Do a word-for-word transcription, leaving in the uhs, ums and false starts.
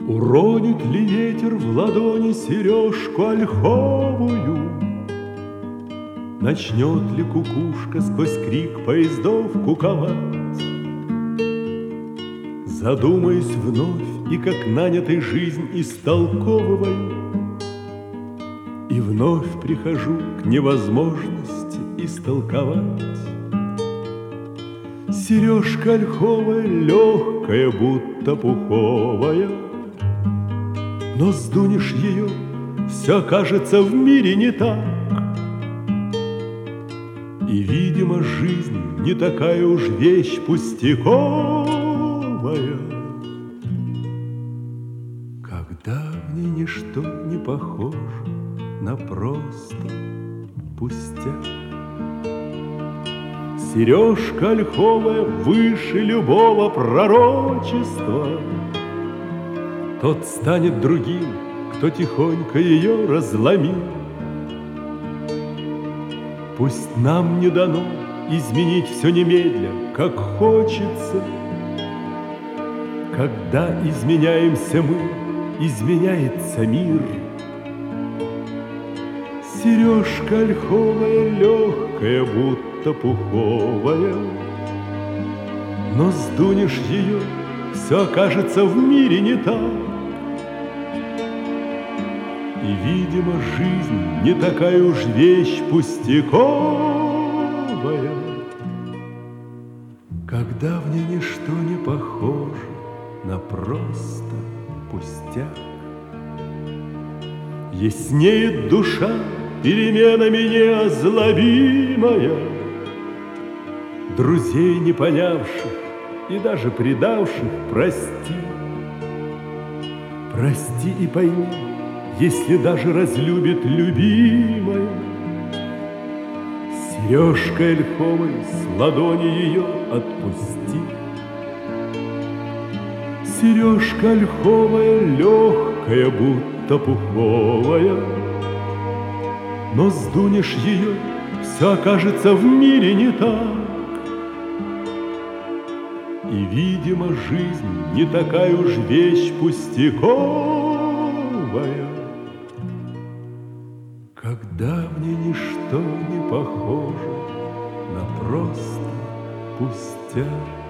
Уронит ли ветер в ладони сережку ольховую? Начнет ли кукушка сквозь крик поездов куковать? Задумаюсь вновь и как нанятый жизнь истолковываю, и вновь прихожу к невозможности истолковать. Сережка ольховая, легкая, будто пуховая, но сдунешь ее, все кажется в мире не так. И, видимо, жизнь не такая уж вещь пустяковая, когда в ней ничто не похоже на просто пустяк. Сережка ольховая выше любого пророчества. Тот станет другим, кто тихонько ее разломил. Пусть нам не дано изменить все немедля, как хочется. Когда изменяемся мы, изменяется мир. Сережка ольховая, легкая, будто пуховая, но сдунешь ее, все окажется в мире не так. И, видимо, жизнь не такая уж вещь пустяковая, когда в ней ничто не похоже на просто пустяк. Яснеет душа переменами неозлобимая, друзей не понявших и даже предавших прости. Прости и пойми, если даже разлюбит любимая. Сережкой ольховой с ладони ее отпусти. Сережка ольховая, легкая, будто пуховая, но сдунешь ее, все окажется в мире не так. И, видимо, жизнь не такая уж вещь пустяковая, когда в ней ничто не похоже на просто пустяк.